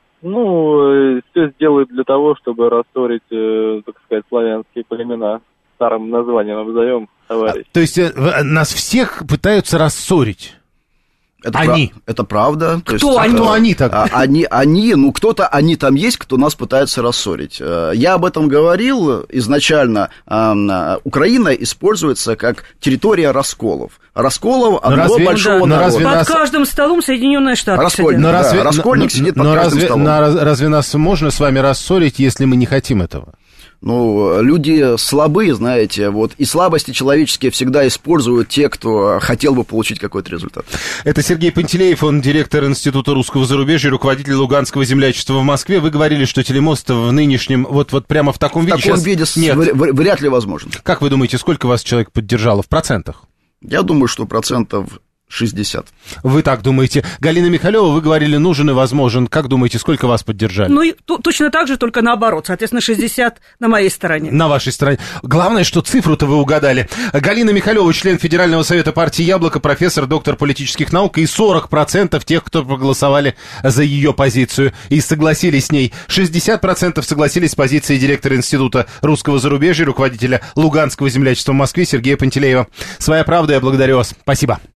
Ну, все сделают для того, чтобы рассорить, так сказать, славянские племена. Старым названием обзовем, товарищ. То есть нас всех пытаются рассорить? Это они. Прав... Это правда. Кто То есть, они? Кто они так? Они, они, ну, кто-то, они там есть, кто нас пытается рассорить. Я об этом говорил изначально. Украина используется как территория расколов. Расколов одного разве, большого да, народа. Под нас... каждым столом Соединенные Штаты Раскольник, но да, разве, раскольник но, сидит но под каждым разве, столом. Но разве нас можно с вами рассорить, если мы не хотим этого? Ну, люди слабые, знаете, вот, и слабости человеческие всегда используют те, кто хотел бы получить какой-то результат. Это Сергей Пантелеев, он директор Института русского зарубежья, руководитель Луганского землячества в Москве. Вы говорили, что телемост в нынешнем, вот, вот прямо в таком в виде таком сейчас виде нет. Вряд ли возможно. Как вы думаете, сколько вас человек поддержало в процентах? Я думаю, что процентов шестьдесят. Вы так думаете. Галина Михалева, вы говорили, нужен и возможен. Как думаете, сколько вас поддержали? Ну, и т- точно так же, только наоборот. Соответственно, шестьдесят на моей стороне. На вашей стороне. Главное, что цифру-то вы угадали. Галина Михалева, член Федерального совета партии «Яблоко», профессор, доктор политических наук, и сорок процентов тех, кто проголосовали за ее позицию и согласились с ней. шестьдесят процентов согласились с позицией директора Института русского зарубежья, руководителя Луганского землячества в Москве Сергея Пантелеева. «Своя правда», я благодарю вас. Спасибо.